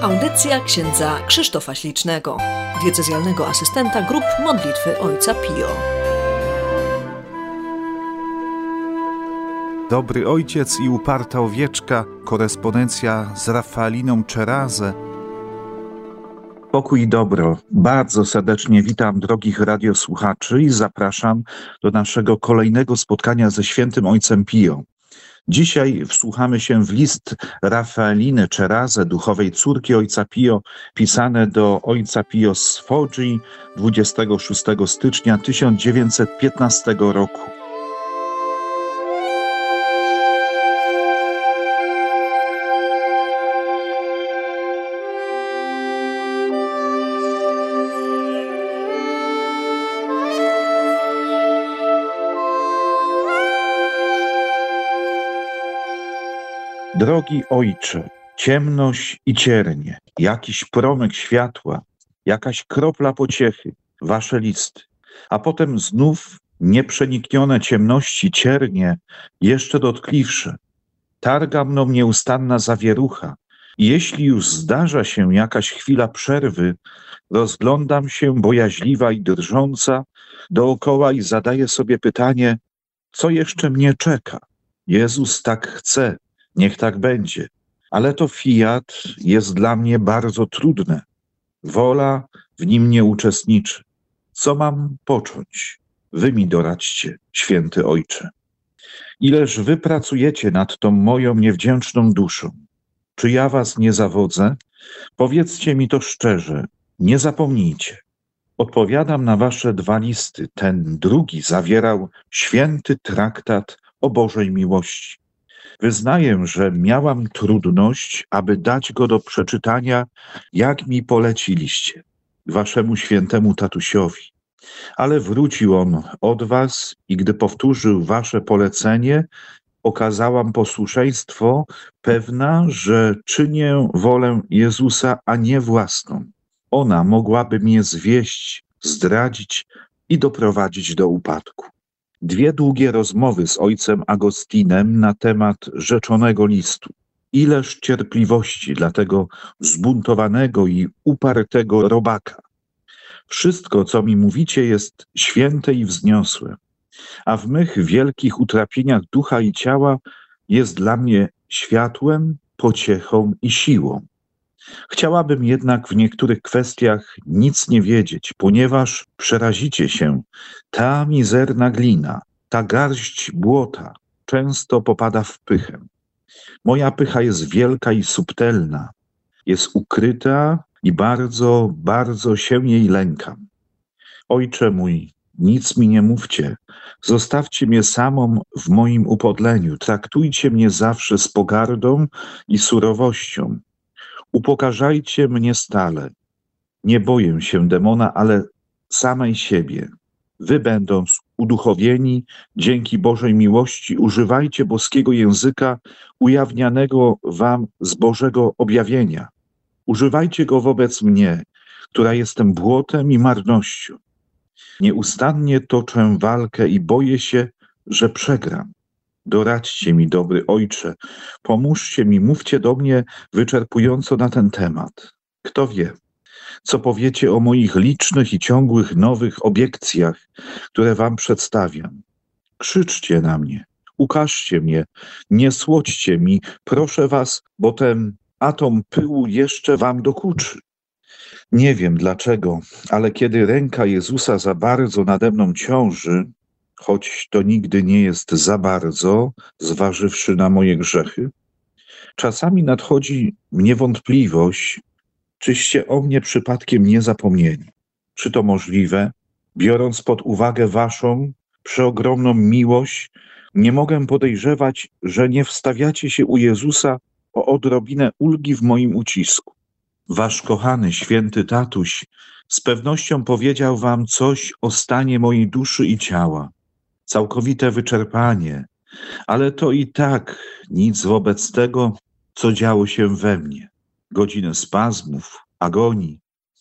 Audycja księdza Krzysztofa Ślicznego, diecezjalnego asystenta grup modlitwy Ojca Pio. Dobry Ojciec i uparta owieczka, korespondencja z Rafaeliną Czerazę. Pokój i dobro. Bardzo serdecznie witam drogich radiosłuchaczy i zapraszam do naszego kolejnego spotkania ze świętym Ojcem Pio. Dzisiaj wsłuchamy się w list Rafaeliny Czerazę, duchowej córki Ojca Pio, pisane do Ojca Pio z Foggi 26 stycznia 1915 roku. Drogi Ojcze, ciemność i ciernie, jakiś promyk światła, jakaś kropla pociechy, wasze listy, a potem znów nieprzeniknione ciemności ciernie, jeszcze dotkliwsze. Targa mną nieustanna zawierucha i jeśli już zdarza się jakaś chwila przerwy, rozglądam się bojaźliwa i drżąca dookoła i zadaję sobie pytanie, co jeszcze mnie czeka? Jezus tak chce. Niech tak będzie, ale to fiat jest dla mnie bardzo trudne. Wola w nim nie uczestniczy. Co mam począć? Wy mi doradźcie, święty Ojcze. Ileż wy pracujecie nad tą moją niewdzięczną duszą. Czy ja was nie zawodzę? Powiedzcie mi to szczerze, nie zapomnijcie. Odpowiadam na wasze dwa listy. Ten drugi zawierał święty traktat o Bożej miłości. Wyznaję, że miałam trudność, aby dać go do przeczytania, jak mi poleciliście, waszemu świętemu tatusiowi. Ale wrócił on od was i gdy powtórzył wasze polecenie, okazałam posłuszeństwo, pewna, że czynię wolę Jezusa, a nie własną. Ona mogłaby mnie zwieść, zdradzić i doprowadzić do upadku. Dwie długie rozmowy z ojcem Agostinem na temat rzeczonego listu. Ileż cierpliwości dla tego zbuntowanego i upartego robaka. Wszystko, co mi mówicie, jest święte i wzniosłe, a w mych wielkich utrapieniach ducha i ciała jest dla mnie światłem, pociechą i siłą. Chciałabym jednak w niektórych kwestiach nic nie wiedzieć, ponieważ przerazicie się, ta mizerna glina, ta garść błota często popada w pychę. Moja pycha jest wielka i subtelna, jest ukryta i bardzo, bardzo się jej lękam. Ojcze mój, nic mi nie mówcie, zostawcie mnie samą w moim upodleniu, traktujcie mnie zawsze z pogardą i surowością. Upokarzajcie mnie stale. Nie boję się demona, ale samej siebie. Wy, będąc uduchowieni dzięki Bożej miłości, używajcie boskiego języka ujawnianego wam z Bożego objawienia. Używajcie go wobec mnie, która jestem błotem i marnością. Nieustannie toczę walkę i boję się, że przegram. Doradźcie mi, dobry Ojcze, pomóżcie mi, mówcie do mnie wyczerpująco na ten temat. Kto wie, co powiecie o moich licznych i ciągłych nowych obiekcjach, które wam przedstawiam. Krzyczcie na mnie, ukażcie mnie, nie słodźcie mi, proszę was, bo ten atom pyłu jeszcze wam dokuczy. Nie wiem dlaczego, ale kiedy ręka Jezusa za bardzo nade mną ciąży, choć to nigdy nie jest za bardzo, zważywszy na moje grzechy, czasami nadchodzi mnie wątpliwość, czyście o mnie przypadkiem nie zapomnieli. Czy to możliwe? Biorąc pod uwagę waszą przeogromną miłość, nie mogę podejrzewać, że nie wstawiacie się u Jezusa o odrobinę ulgi w moim ucisku. Wasz kochany, święty tatuś z pewnością powiedział wam coś o stanie mojej duszy i ciała. Całkowite wyczerpanie, ale to i tak nic wobec tego, co działo się we mnie. Godziny spazmów, agonii.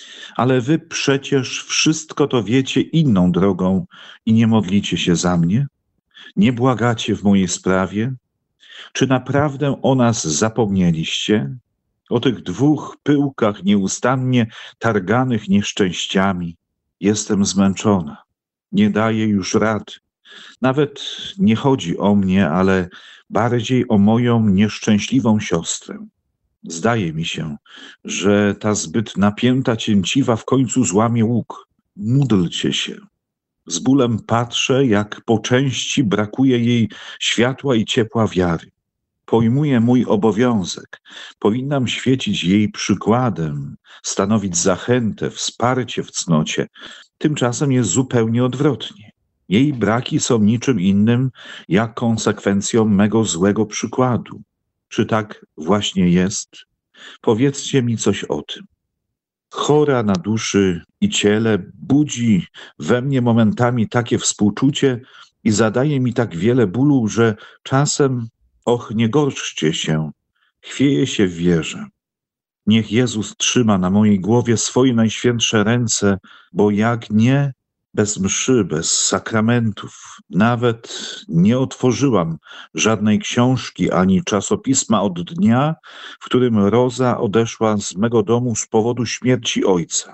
Ale wy przecież wszystko to wiecie inną drogą i nie modlicie się za mnie? Nie błagacie w mojej sprawie? Czy naprawdę o nas zapomnieliście? o tych dwóch pyłkach nieustannie targanych nieszczęściami. Jestem zmęczona, nie daję już rady. Nawet nie chodzi o mnie, ale bardziej o moją nieszczęśliwą siostrę. Zdaje mi się, że ta zbyt napięta cięciwa w końcu złamie łuk. Módlcie się. Z bólem patrzę, jak po części brakuje jej światła i ciepła wiary. Pojmuję mój obowiązek. Powinnam świecić jej przykładem, stanowić zachętę, wsparcie w cnocie. Tymczasem jest zupełnie odwrotnie. Jej braki są niczym innym, jak konsekwencją mego złego przykładu. Czy tak właśnie jest? Powiedzcie mi coś o tym. Chora na duszy i ciele budzi we mnie momentami takie współczucie i zadaje mi tak wiele bólu, że czasem, och, nie gorszcie się, chwieję się w wierze. Niech Jezus trzyma na mojej głowie swoje najświętsze ręce, bo jak nie, bez mszy, bez sakramentów, nawet nie otworzyłam żadnej książki ani czasopisma od dnia, w którym Roza odeszła z mego domu z powodu śmierci ojca.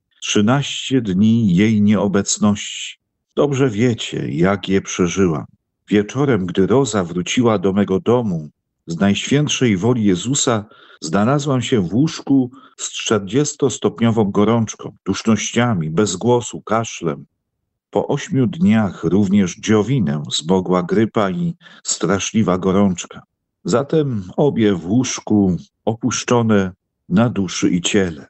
13 dni jej nieobecności. Dobrze wiecie, jak je przeżyłam. Wieczorem, gdy Roza wróciła do mego domu, z najświętszej woli Jezusa znalazłam się w łóżku z 40-stopniową gorączką, dusznościami, bez głosu, kaszlem. Po 8 dniach również dziowinę zmogła grypa i straszliwa gorączka. Zatem obie w łóżku opuszczone na duszy i ciele.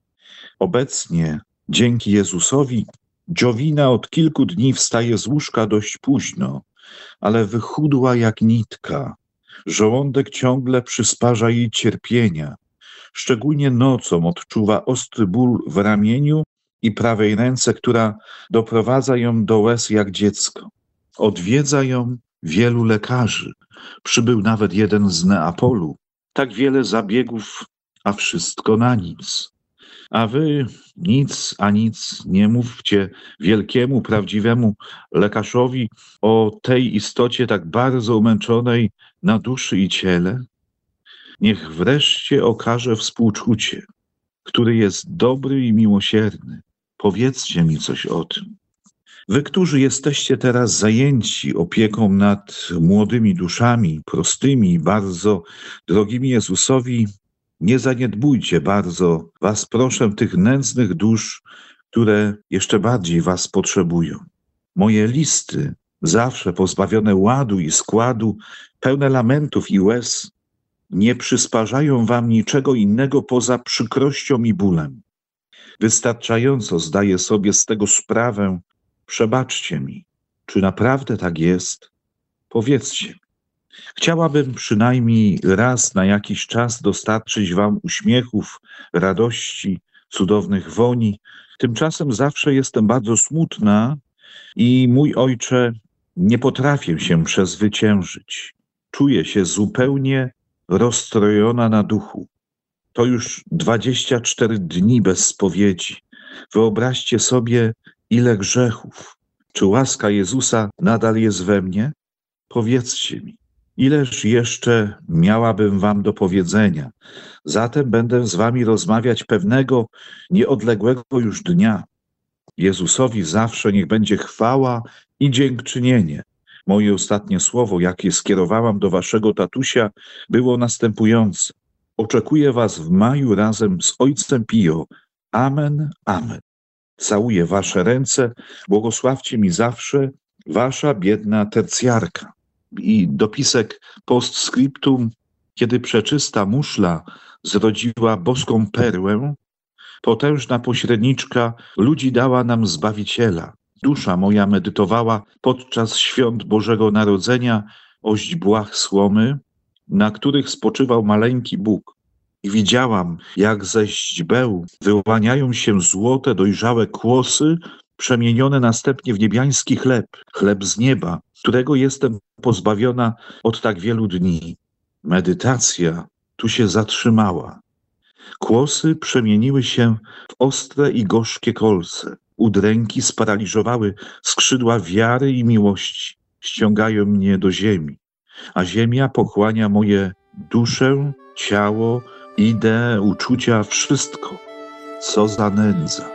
Obecnie, dzięki Jezusowi, dziowina od kilku dni wstaje z łóżka dość późno, ale wychudła jak nitka. Żołądek ciągle przysparza jej cierpienia. Szczególnie nocą odczuwa ostry ból w ramieniu i prawej ręce, która doprowadza ją do łez jak dziecko. Odwiedza ją wielu lekarzy. Przybył nawet jeden z Neapolu. Tak wiele zabiegów, a wszystko na nic. A wy nic a nic nie mówcie wielkiemu, prawdziwemu lekarzowi o tej istocie tak bardzo umęczonej na duszy i ciele. Niech wreszcie okaże współczucie, który jest dobry i miłosierny. Powiedzcie mi coś o tym. Wy, którzy jesteście teraz zajęci opieką nad młodymi duszami, prostymi, bardzo drogimi Jezusowi, nie zaniedbujcie bardzo, was proszę, tych nędznych dusz, które jeszcze bardziej was potrzebują. Moje listy, zawsze pozbawione ładu i składu, pełne lamentów i łez, nie przysparzają wam niczego innego poza przykrością i bólem. Wystarczająco zdaję sobie z tego sprawę. Przebaczcie mi. Czy naprawdę tak jest? Powiedzcie mi. Chciałabym przynajmniej raz na jakiś czas dostarczyć wam uśmiechów, radości, cudownych woni. Tymczasem zawsze jestem bardzo smutna i mój ojcze, nie potrafię się przezwyciężyć. Czuję się zupełnie rozstrojona na duchu. To już 24 dni bez spowiedzi. Wyobraźcie sobie, ile grzechów. Czy łaska Jezusa nadal jest we mnie? Powiedzcie mi. Ileż jeszcze miałabym wam do powiedzenia. Zatem będę z wami rozmawiać pewnego nieodległego już dnia. Jezusowi zawsze niech będzie chwała i dziękczynienie. Moje ostatnie słowo, jakie skierowałam do waszego tatusia, było następujące. Oczekuję was w maju razem z ojcem Pio. Amen, amen. Całuję wasze ręce, błogosławcie mi zawsze, wasza biedna tercjarka. I dopisek postscriptum, kiedy przeczysta muszla zrodziła boską perłę, potężna pośredniczka ludzi dała nam Zbawiciela. Dusza moja medytowała podczas świąt Bożego Narodzenia o źdźbłach słomy, na których spoczywał maleńki Bóg. I widziałam, jak ze źdźbeł wyłaniają się złote, dojrzałe kłosy, przemienione następnie w niebiański chleb, chleb z nieba, którego jestem pozbawiona od tak wielu dni. Medytacja tu się zatrzymała. Kłosy przemieniły się w ostre i gorzkie kolce. Udręki sparaliżowały skrzydła wiary i miłości. Ściągają mnie do ziemi, a ziemia pochłania moje duszę, ciało, Idee, uczucia, wszystko. Co za nędza.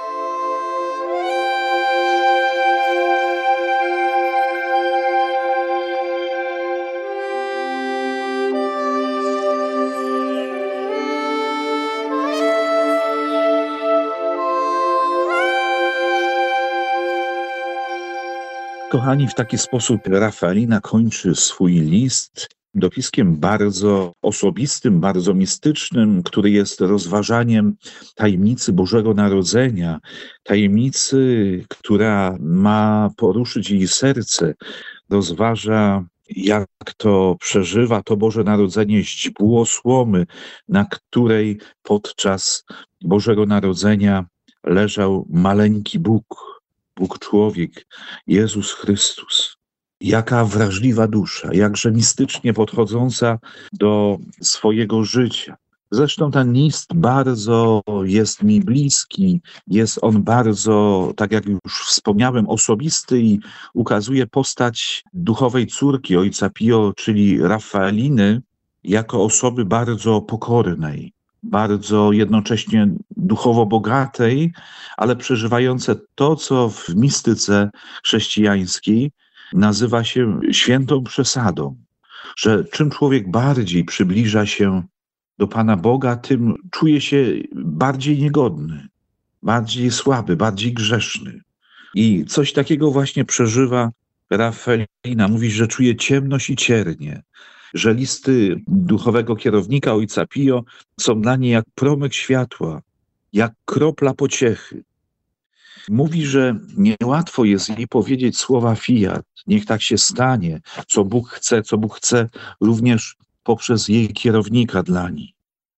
Kochani, w taki sposób Rafaelina kończy swój list dopiskiem bardzo osobistym, bardzo mistycznym, który jest rozważaniem tajemnicy Bożego Narodzenia, tajemnicy, która ma poruszyć jej serce. Rozważa, jak to przeżywa to Boże Narodzenie źdźbło słomy, na której podczas Bożego Narodzenia leżał maleńki Bóg, Bóg człowiek, Jezus Chrystus. Jaka wrażliwa dusza, jakże mistycznie podchodząca do swojego życia. Zresztą ten list bardzo jest mi bliski, jest on bardzo, tak jak już wspomniałem, osobisty i ukazuje postać duchowej córki ojca Pio, czyli Rafaeliny, jako osoby bardzo pokornej, bardzo jednocześnie duchowo bogatej, ale przeżywające to, co w mistyce chrześcijańskiej nazywa się świętą przesadą, że czym człowiek bardziej przybliża się do Pana Boga, tym czuje się bardziej niegodny, bardziej słaby, bardziej grzeszny. I coś takiego właśnie przeżywa Rafaelina. Mówi, że czuje ciemność i ciernie, że listy duchowego kierownika ojca Pio są dla niej jak promyk światła, jak kropla pociechy. Mówi, że niełatwo jest jej powiedzieć słowa fiat, niech tak się stanie, co Bóg chce również poprzez jej kierownika dla niej.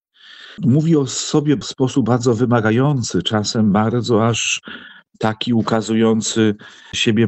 Mówi o sobie w sposób bardzo wymagający, czasem bardzo aż taki ukazujący siebie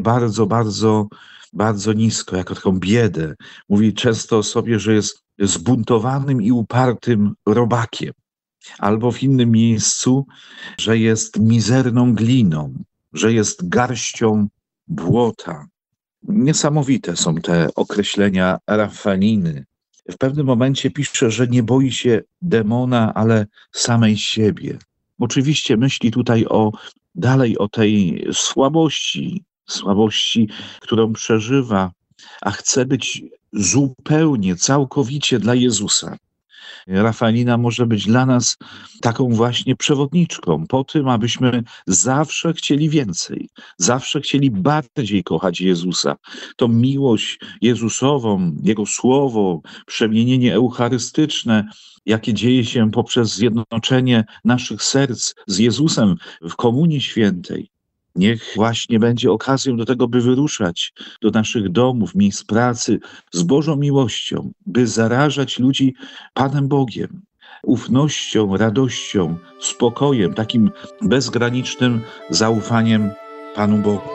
bardzo nisko, jako taką biedę. Mówi często o sobie, że jest zbuntowanym i upartym robakiem. Albo w innym miejscu, że jest mizerną gliną, że jest garścią błota. Niesamowite są te określenia Rafaeliny. W pewnym momencie pisze, że nie boi się demona, ale samej siebie. Oczywiście myśli tutaj dalej o tej słabości, którą przeżywa, a chce być zupełnie, całkowicie dla Jezusa. Rafaelina może być dla nas taką właśnie przewodniczką po tym, abyśmy zawsze chcieli więcej, zawsze chcieli bardziej kochać Jezusa. Tą miłość Jezusową, Jego Słowo, przemienienie eucharystyczne, jakie dzieje się poprzez zjednoczenie naszych serc z Jezusem w Komunii Świętej. Niech właśnie będzie okazją do tego, by wyruszać do naszych domów, miejsc pracy z Bożą miłością, by zarażać ludzi Panem Bogiem, ufnością, radością, spokojem, takim bezgranicznym zaufaniem Panu Bogu.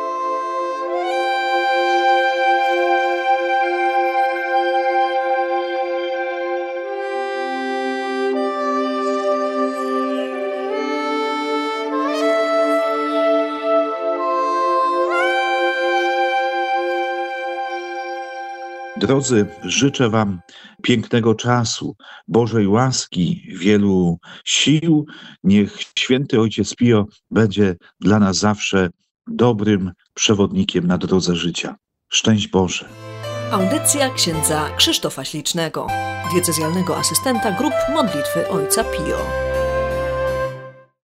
Drodzy, życzę Wam pięknego czasu, Bożej łaski, wielu sił. Niech święty Ojciec Pio będzie dla nas zawsze dobrym przewodnikiem na drodze życia. Szczęść Boże. Audycja księdza Krzysztofa Ślicznego, diecezjalnego asystenta grup modlitwy ojca Pio.